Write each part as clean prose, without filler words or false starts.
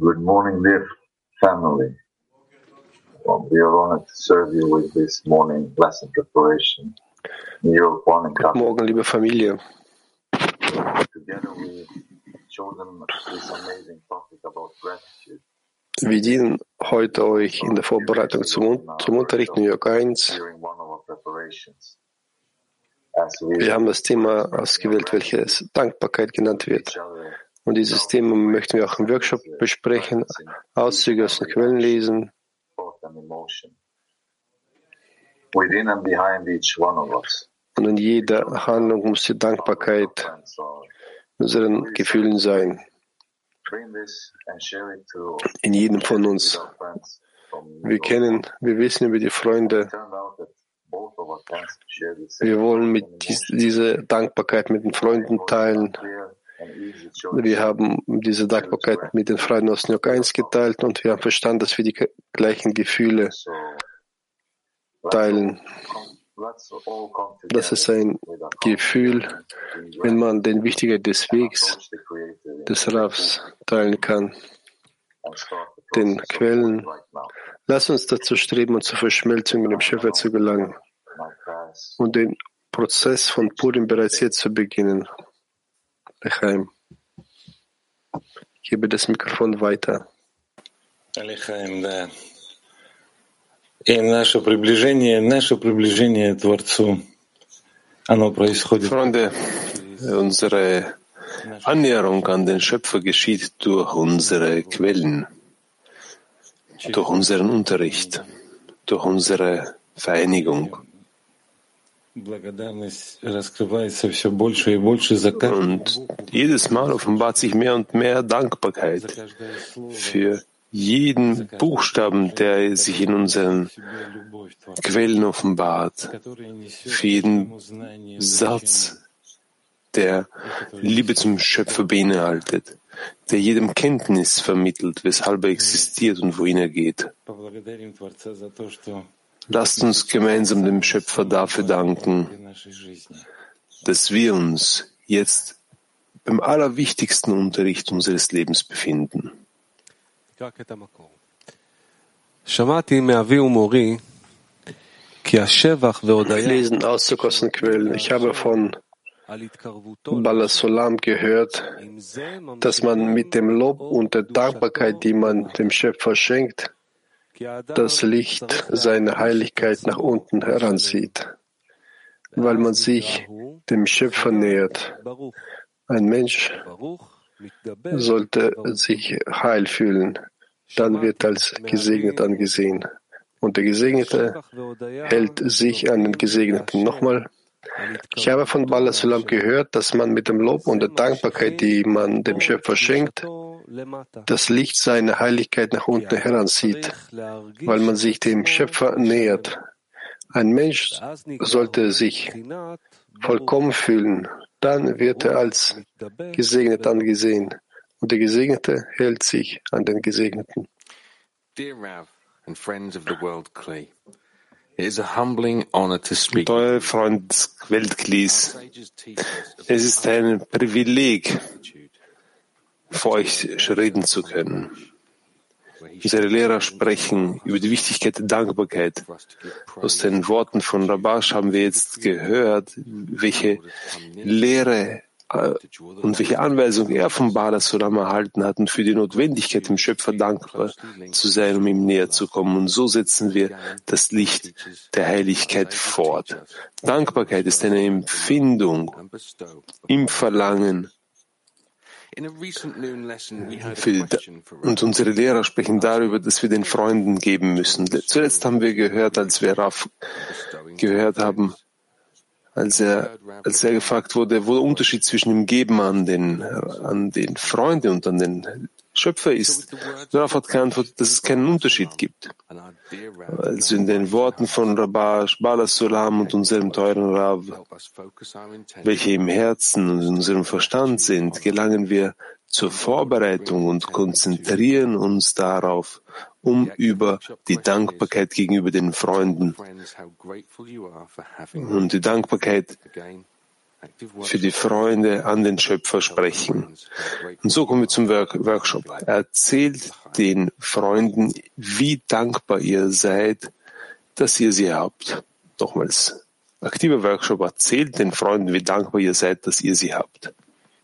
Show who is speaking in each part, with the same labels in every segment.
Speaker 1: Good morning, dear family. Well, we are honored to serve you with this morning lesson preparation.
Speaker 2: Guten Morgen, liebe Familie.
Speaker 1: Together we've chosen this amazing topic about gratitude.
Speaker 2: Wir dienen heute euch in der Vorbereitung zum Unterricht New York 1. Wir haben das Thema ausgewählt, welches Dankbarkeit genannt wird. Und dieses Thema möchten wir auch im Workshop besprechen, Auszüge aus den Quellen lesen. Und in jeder Handlung muss die Dankbarkeit unseren Gefühlen sein. In jedem von uns. Wir wissen über die Freunde. Wir wollen diese Dankbarkeit mit den Freunden teilen. Wir haben diese Dankbarkeit mit den Freunden aus New York 1 geteilt und wir haben verstanden, dass wir die gleichen Gefühle teilen. Das ist ein Gefühl, wenn man den Wichtigkeit des Wegs des Ravs teilen kann, den Quellen. Lass uns dazu streben und zur Verschmelzung mit dem Schöpfer zu gelangen und den Prozess von Purim bereits jetzt zu beginnen. Lechaim. Ich gebe das Mikrofon weiter.
Speaker 3: Lechaim, да. И наше приближение к Творцу, оно происходит.
Speaker 4: Freunde, unsere Annäherung an den Schöpfer geschieht durch unsere Quellen, durch unseren Unterricht, durch unsere Vereinigung. Und jedes Mal offenbart sich mehr und mehr Dankbarkeit für jeden Buchstaben, der sich in unseren Quellen offenbart, für jeden Satz, der Liebe zum Schöpfer beinhaltet, der jedem Kenntnis vermittelt, weshalb er existiert und wohin er geht. Lasst uns gemeinsam dem Schöpfer dafür danken, dass wir uns jetzt beim allerwichtigsten Unterricht unseres Lebens befinden.
Speaker 2: Wir lesen Auszug aus den Quellen. Ich habe von Baal HaSulam gehört, dass man mit dem Lob und der Dankbarkeit, die man dem Schöpfer schenkt, das Licht seiner Heiligkeit nach unten heranzieht, weil man sich dem Schöpfer nähert. Ein Mensch sollte sich heil fühlen, dann wird als gesegnet angesehen. Und der Gesegnete hält sich an den Gesegneten. Nochmal. Ich habe von Baal HaSulam gehört, dass man mit dem Lob und der Dankbarkeit, die man dem Schöpfer schenkt, das Licht seiner Heiligkeit nach unten heranzieht, weil man sich dem Schöpfer nähert. Ein Mensch sollte sich vollkommen fühlen, dann wird er als gesegnet angesehen. Und der Gesegnete hält sich an den Gesegneten.
Speaker 5: Dear Rav and friends of the world Kli, it is a humbling honor to speak.
Speaker 4: Euer Freund Weltklis, es ist ein Privileg, vor euch reden zu können. Unsere Lehrer sprechen über die Wichtigkeit der Dankbarkeit. Aus den Worten von Rabash haben wir jetzt gehört, welche Lehre und welche Anweisung er von Baal HaSulam erhalten hat und für die Notwendigkeit, dem Schöpfer dankbar zu sein, um ihm näher zu kommen. Und so setzen wir das Licht der Heiligkeit fort. Dankbarkeit ist eine Empfindung im Verlangen. Und unsere Lehrer sprechen darüber, dass wir den Freunden geben müssen. Zuletzt haben wir gehört, als wir Rav gehört haben, als er gefragt wurde, wo der Unterschied zwischen dem Geben an den Freunden und an den Schöpfer ist. Darauf hat geantwortet, dass es keinen Unterschied gibt. Also in den Worten von Rabash, Baal HaSulam und unserem teuren Rav, welche im Herzen und in unserem Verstand sind, gelangen wir zur Vorbereitung und konzentrieren uns darauf, um über die Dankbarkeit gegenüber den Freunden und die Dankbarkeit für die Freunde an den Schöpfer sprechen. Und so kommen wir zum Workshop. Erzählt den Freunden, wie dankbar ihr seid, dass ihr sie habt. Nochmals, aktiver Workshop. Erzählt den Freunden, wie dankbar ihr seid, dass ihr sie habt.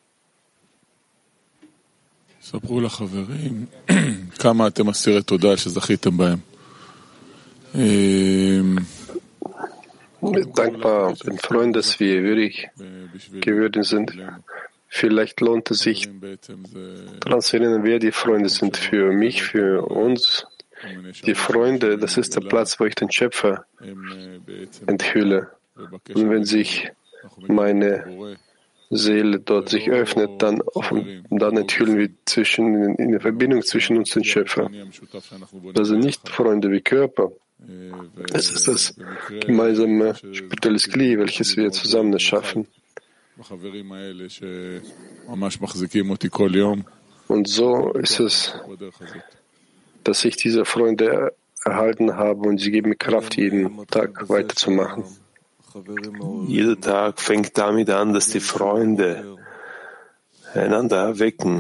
Speaker 2: Dankbar den Freunden, dass wir würdig geworden sind. Vielleicht lohnt es sich, transferieren, wer die Freunde sind. Für mich, für uns. Die Freunde, das ist der Platz, wo ich den Schöpfer enthülle. Und wenn sich meine Seele dort sich öffnet, dann enthüllen wir in der Verbindung zwischen uns und den Schöpfer. Also nicht Freunde wie Körper. Es ist das gemeinsame spirituelle Kli, welches wir zusammen erschaffen. Und so ist es, dass ich diese Freunde erhalten habe und sie geben mir Kraft, jeden Tag weiterzumachen.
Speaker 4: Jeder Tag fängt damit an, dass die Freunde einander erwecken,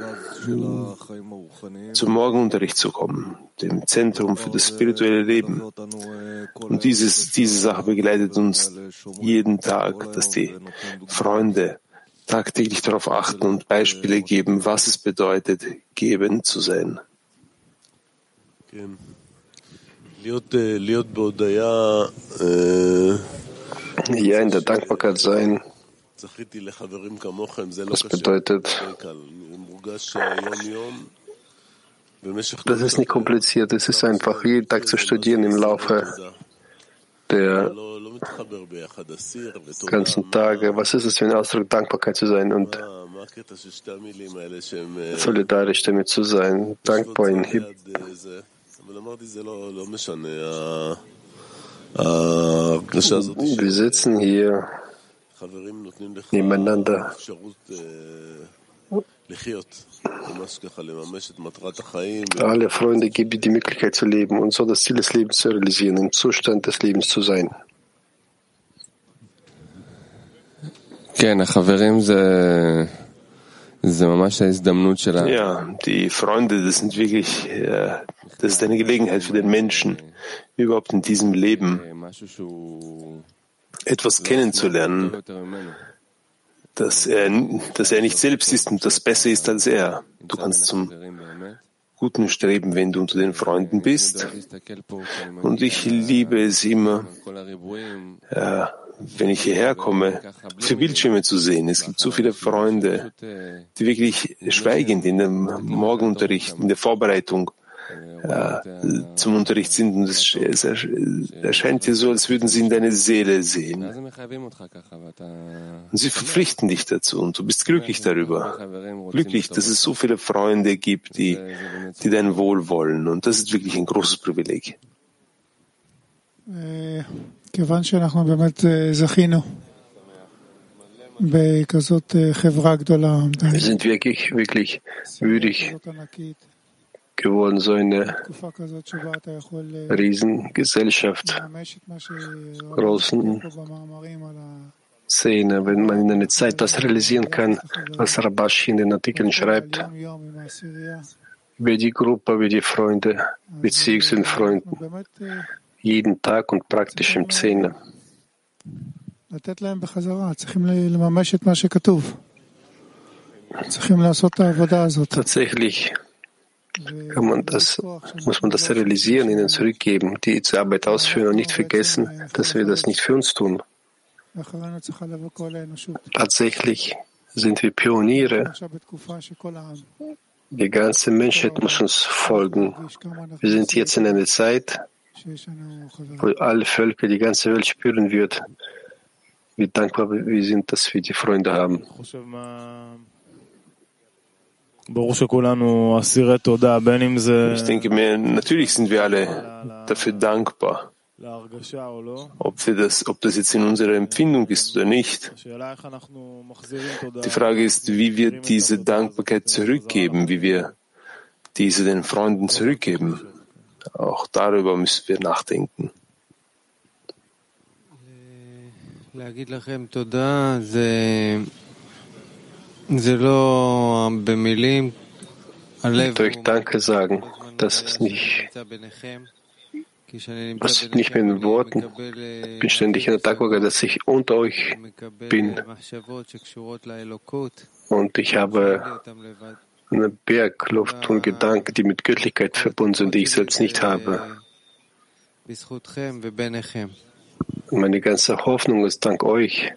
Speaker 4: zum Morgenunterricht zu kommen, dem Zentrum für das spirituelle Leben. Und diese Sache begleitet uns jeden Tag, dass die Freunde tagtäglich darauf achten und Beispiele geben, was es bedeutet, gebend zu sein.
Speaker 2: Ja, in der Dankbarkeit sein. Das bedeutet, das ist nicht kompliziert, es ist einfach jeden Tag zu studieren im Laufe der ganzen Tage. Was ist es für ein Ausdruck, Dankbarkeit zu sein und solidarisch damit zu sein, dankbar in Wir sitzen hier nebeneinander. Alle Freunde geben dir die Möglichkeit zu leben und so das Ziel des Lebens zu realisieren, im Zustand des Lebens zu sein.
Speaker 4: Ja, die Freunde, das sind wirklich, das ist eine Gelegenheit für den Menschen, überhaupt in diesem Leben etwas kennenzulernen, dass er nicht selbst ist und das besser ist als er. Du kannst zum Guten streben, wenn du unter den Freunden bist. Und ich liebe es immer, wenn ich hierher komme, für Bildschirme zu sehen. Es gibt so viele Freunde, die wirklich schweigend in dem Morgenunterricht, in der Vorbereitung zum Unterricht sind. Und es erscheint dir so, als würden sie in deine Seele sehen. Und sie verpflichten dich dazu und du bist glücklich darüber. Glücklich, dass es so viele Freunde gibt, die dein Wohl wollen. Und das ist wirklich ein großes Privileg.
Speaker 6: כיוון שאנחנו באמת זכינו בכזאת חברה גדולה.
Speaker 2: Wir sind wirklich würdig geworden, so eine Riesengesellschaft, großen Szene, wenn man in einer Zeit das realisieren kann, was Rabashi in den Artikeln schreibt, über die Gruppe, über die Freunde, Beziehung zu den Freunden. Jeden Tag und praktisch im Zehner. Tatsächlich muss man das realisieren, ihnen zurückgeben, die Arbeit ausführen und nicht vergessen, dass wir das nicht für uns tun. Tatsächlich sind wir Pioniere. Die ganze Menschheit muss uns folgen. Wir sind jetzt in einer Zeit, wo alle Völker, die ganze Welt spüren wird, wie dankbar wir sind, dass wir die Freunde haben.
Speaker 4: Ich denke mir, natürlich sind wir alle dafür dankbar, ob das jetzt in unserer Empfindung ist oder nicht. Die Frage ist, wie wir diese Dankbarkeit zurückgeben, wie wir diese den Freunden zurückgeben. Auch darüber müssen wir nachdenken.
Speaker 2: Und euch Danke sagen, das ist nicht, was nicht mehr in Worten. Ich bin ständig in der Dankbarkeit, dass ich unter euch bin. Und ich habe einen Berg, Luft und Gedanken, die mit Göttlichkeit verbunden sind, die ich selbst nicht habe. Und meine ganze Hoffnung ist dank euch.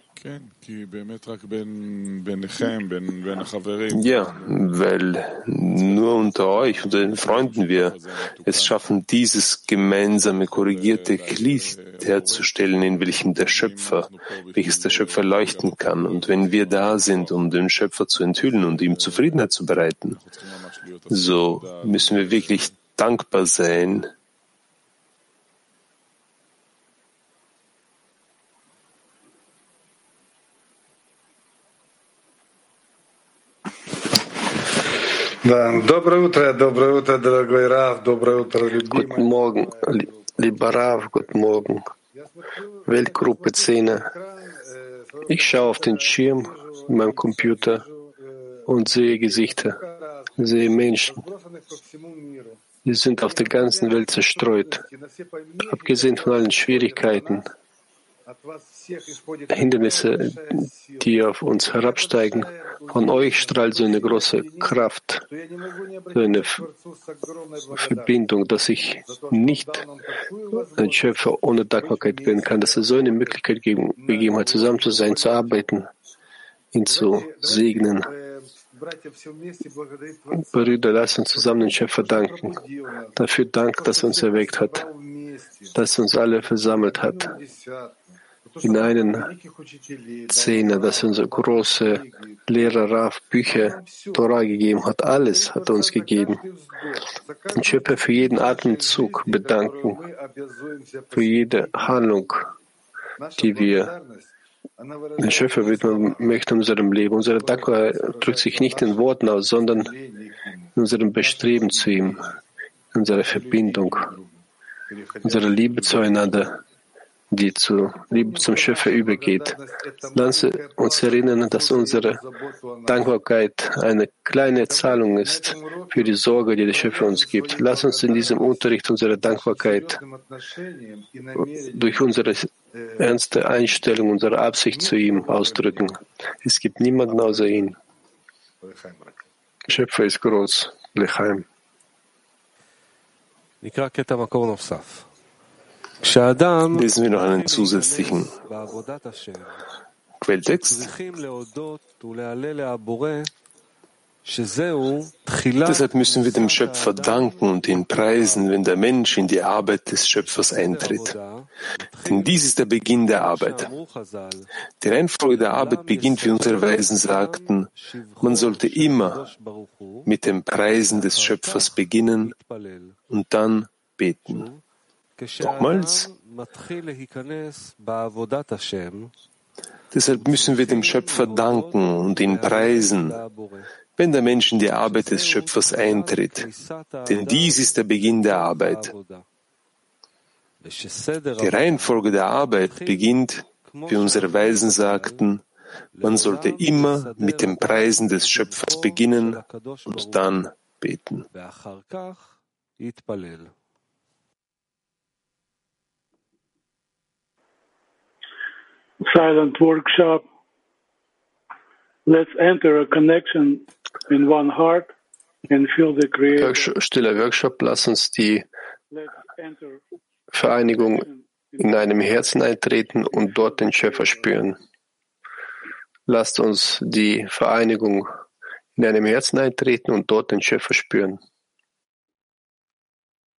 Speaker 4: Ja, weil nur unter euch, unter den Freunden wir es schaffen, dieses gemeinsame, korrigierte Glied herzustellen, in welchem welches der Schöpfer leuchten kann. Und wenn wir da sind, um den Schöpfer zu enthüllen und ihm Zufriedenheit zu bereiten, so müssen wir wirklich dankbar sein,
Speaker 2: Guten Morgen, lieber Rav, guten Morgen. Weltgruppe 10. Ich schaue auf den Schirm in meinem Computer und sehe Gesichter, sehe Menschen. Sie sind auf der ganzen Welt zerstreut, abgesehen von allen Schwierigkeiten, Hindernisse, die auf uns herabsteigen. Von euch strahlt so eine große Kraft, so eine Verbindung, dass ich nicht ein Schöpfer ohne Dankbarkeit werden kann, dass er so eine Möglichkeit gegeben hat, zusammen zu sein, zu arbeiten, ihn zu segnen. Brüder, lasst uns zusammen den Schöpfer danken. Dafür Dank, dass er uns erweckt hat, dass er uns alle versammelt hat in einen Zehner, dass er unsere große Lehrer Rav Bücher, Torah gegeben hat. Alles hat er uns gegeben. Den Schöpfer für jeden Atemzug bedanken, für jede Handlung, die wir den Schöpfer widmen möchten in unserem Leben. Unsere Dankbarkeit drückt sich nicht in Worten aus, sondern in unserem Bestreben zu ihm, in unserer Verbindung, unserer Liebe zueinander, die zur Liebe zum Schöpfer übergeht. Lass uns erinnern, dass unsere Dankbarkeit eine kleine Zahlung ist für die Sorge, die der Schöpfer uns gibt. Lass uns in diesem Unterricht unsere Dankbarkeit durch unsere ernste Einstellung, unsere Absicht zu ihm ausdrücken. Es gibt niemanden außer ihm. Der Schöpfer ist groß. Lechaim.
Speaker 4: Lesen wir noch einen zusätzlichen Quelltext. Deshalb müssen wir dem Schöpfer danken und ihn preisen, wenn der Mensch in die Arbeit des Schöpfers eintritt. Denn dies ist der Beginn der Arbeit. Die Reihenfolge der Arbeit beginnt, wie unsere Weisen sagten, man sollte immer mit dem Preisen des Schöpfers beginnen und dann beten. Nochmals. Deshalb müssen wir dem Schöpfer danken und ihn preisen, wenn der Mensch in die Arbeit des Schöpfers eintritt. Denn dies ist der Beginn der Arbeit. Die Reihenfolge der Arbeit beginnt, wie unsere Weisen sagten, man sollte immer mit dem Preisen des Schöpfers beginnen und dann beten.
Speaker 7: Silent workshop. Let's enter a connection in one heart and feel the Creator.
Speaker 2: Stiller Workshop. Lass uns die Vereinigung in einem Herzen eintreten und dort den Schöpfer spüren. Lasst uns die Vereinigung in einem Herzen eintreten und dort den Schöpfer spüren.